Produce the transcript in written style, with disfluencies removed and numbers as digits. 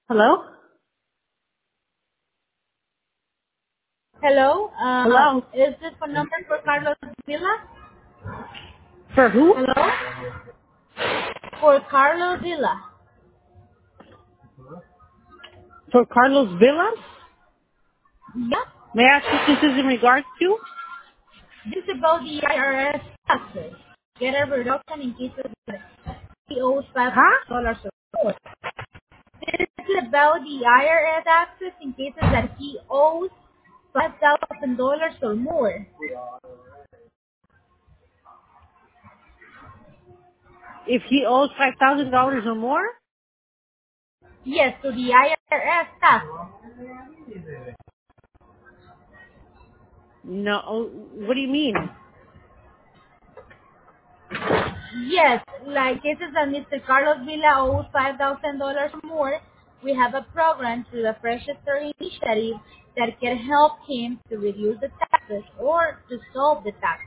Hello? Hello, Hello? is this phone number for Carlos Villa? For who? Hello? For Carlos Villa. For Carlos Villas? Yeah. May I ask what this is in regards to? This is about the IRS taxes. Get a reduction in cases that he owes Huh? $5 or more. This is about the IRS taxes in cases that he owes $5,000 or more. If he owes $5,000 or more? Yes, to the IRS tax. No. What do you mean? Yes, like cases that Mr. Carlos Villa owes $5,000 or more, we have a program through the Fresh Start initiative that can help him to reduce the taxes or to solve the tax.